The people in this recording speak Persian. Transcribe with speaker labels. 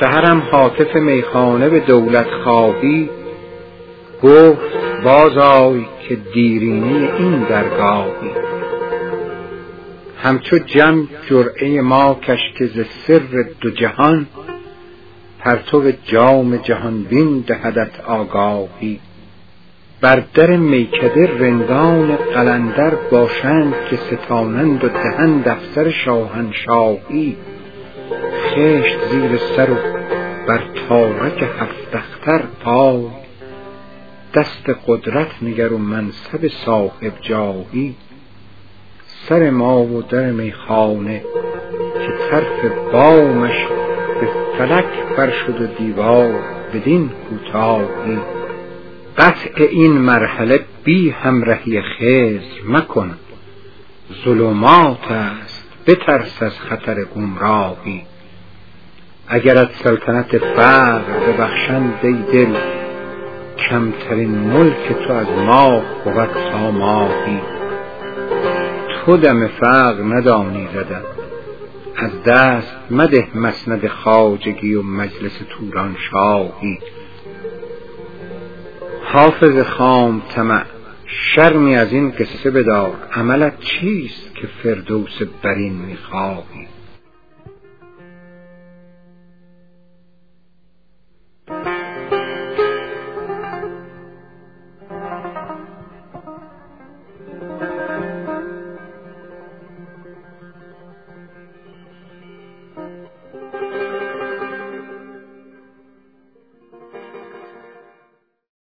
Speaker 1: سحرم هاتف میخانه به دولت خواهی، گفت باز آی که دیرینه این درگاهی. همچو جم جرعه ما کش که ز سر دو جهان، پرتو جام جهان بین دهدت آگاهی. بر در میکده رندان قلندر باشند، که ستانند و دهند افسر شاهنشاهی. خشت زیر سر و بر تارک هفت اختر پای، دست قدرت نگر و منصب صاحب جاهی. سر ما و در میخانه که طرف بامش، به فلک بر شد و دیوار بدین کوتاهی. قطع این مرحله بی همرهی خضر مکن، ظلمات است بترس از خطر گمراهی. اگرت سلطنت فقر ببخشند ای دل، کمترین ملک تو از ماه بود تا ماهی. تو دم فقر ندانی زدن، از دست مده مسند خواجگی و مجلس توران شاهی. حافظ خام طمع شرمی از این قصه بدار، عملت چیست که فردوس برین میخواهی؟